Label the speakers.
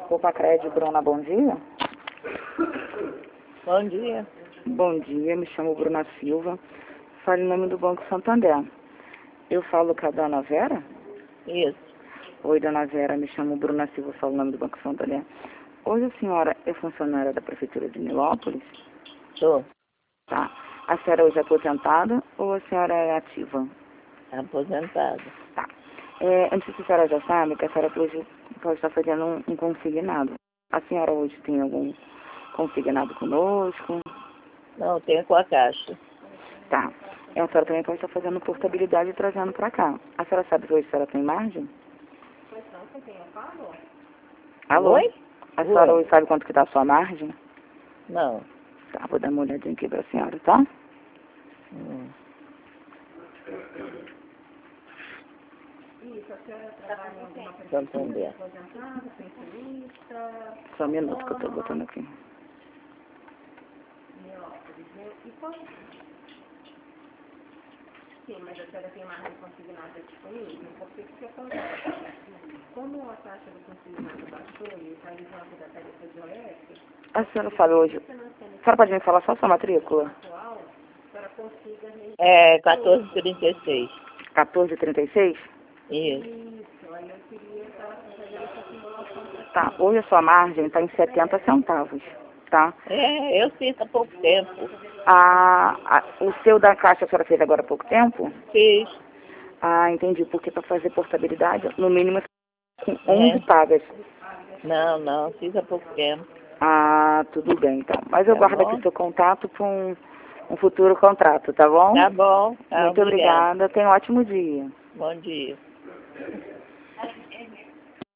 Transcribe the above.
Speaker 1: Opa, Crédito, Bruna, bom dia.
Speaker 2: Bom dia.
Speaker 1: Bom dia, me chamo Bruna Silva. Falo em nome do Banco Santander. Eu falo com a dona Vera?
Speaker 2: Isso.
Speaker 1: Oi, dona Vera, me chamo Bruna Silva, falo em nome do Banco Santander. Hoje a senhora é funcionária da Prefeitura de Nilópolis?
Speaker 2: Sou
Speaker 1: Tá. A senhora hoje é aposentada ou a senhora é ativa?
Speaker 2: aposentada.
Speaker 1: Tá. Eu não sei se a senhora já sabe que a senhora hoje pode estar fazendo um consignado. A senhora hoje tem algum consignado conosco?
Speaker 2: Não, tenho com a Caixa.
Speaker 1: Tá. A senhora também pode estar fazendo portabilidade e trazendo para cá. A senhora sabe se hoje a senhora tem margem? Alô?
Speaker 2: Oi?
Speaker 1: A senhora
Speaker 2: Oi.
Speaker 1: hoje sabe quanto que tá a sua margem?
Speaker 2: Não.
Speaker 1: Tá, vou dar uma olhadinha aqui para a senhora, tá?
Speaker 2: Santander.
Speaker 1: Só um minuto que eu tô botando aqui.
Speaker 3: Sim, mas a senhora tem margem consignada disponível? Porque o que acontece? Como a taxa do consignado baixou e está em volta da tarifa de OF,
Speaker 1: A senhora sabe hoje... A senhora pode me falar só a sua matrícula?
Speaker 3: atual, a senhora consiga...
Speaker 2: É 1436.
Speaker 1: 1436?
Speaker 2: Isso.
Speaker 3: Isso, aí eu queria estar fazendo essa simulação para...
Speaker 1: Tá, hoje a sua margem está em 70 centavos, tá?
Speaker 2: É, eu fiz há pouco tempo.
Speaker 1: O seu da Caixa a senhora fez agora há pouco tempo?
Speaker 2: Fiz.
Speaker 1: Ah, entendi, porque para fazer portabilidade, no mínimo com 11
Speaker 2: É.
Speaker 1: pagas.
Speaker 2: Não, fiz há pouco tempo.
Speaker 1: Ah, tudo bem, então. Mas eu
Speaker 2: Tá
Speaker 1: guardo
Speaker 2: bom?
Speaker 1: aqui seu contato para um futuro contrato, tá bom?
Speaker 2: Tá bom. Tá,
Speaker 1: Muito obrigada. Tenha um ótimo dia.
Speaker 2: Bom dia.